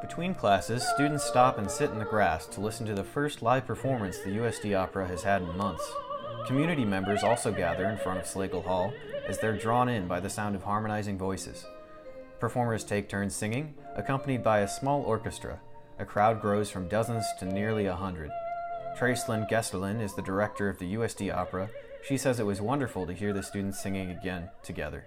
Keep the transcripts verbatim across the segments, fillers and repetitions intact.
Between classes, students stop and sit in the grass to listen to the first live performance the U S D Opera has had in months. Community members also gather in front of Slagle Hall as they're drawn in by the sound of harmonizing voices. Performers take turns singing, accompanied by a small orchestra. A crowd grows from dozens to nearly a hundred. Tracelyn Gesterlin is the director of the U S D Opera. She says it was wonderful to hear the students singing again together.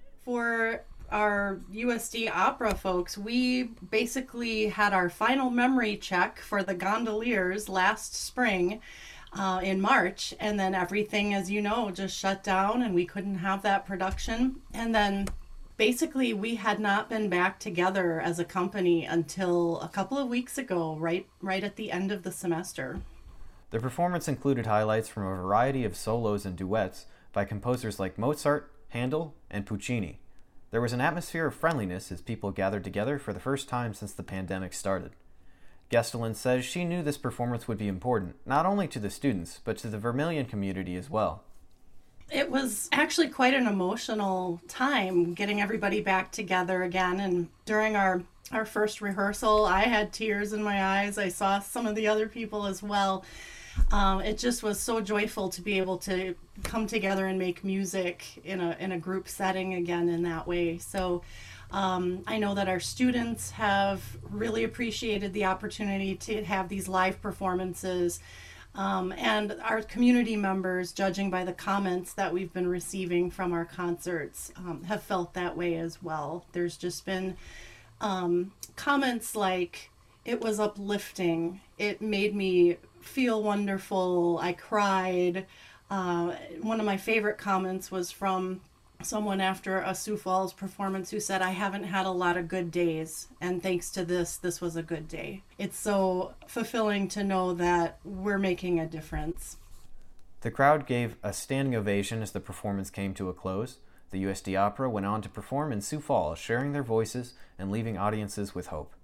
For our U S D Opera folks, we basically had our final memory check for the Gondoliers last spring uh, in March, and then everything, as you know, just shut down and we couldn't have that production. And then basically we had not been back together as a company until a couple of weeks ago, right, right at the end of the semester. The performance included highlights from a variety of solos and duets by composers like Mozart, Handel, and Puccini. There was an atmosphere of friendliness as people gathered together for the first time since the pandemic started. Gesterlin says she knew this performance would be important, not only to the students, but to the Vermilion community as well. It was actually quite an emotional time getting everybody back together again, and during our, our first rehearsal, I had tears in my eyes. I saw some of the other people as well. Um, it just was so joyful to be able to come together and make music in a in a group setting again in that way. So um, I know that our students have really appreciated the opportunity to have these live performances, um, and our community members, judging by the comments that we've been receiving from our concerts, um, have felt that way as well. There's just been um, comments like, it was uplifting, it made me feel wonderful, I cried. Uh, one of my favorite comments was from someone after a Sioux Falls performance who said, I haven't had a lot of good days, and thanks to this, this was a good day. It's so fulfilling to know that we're making a difference. The crowd gave a standing ovation as the performance came to a close. The U S D Opera went on to perform in Sioux Falls, sharing their voices and leaving audiences with hope.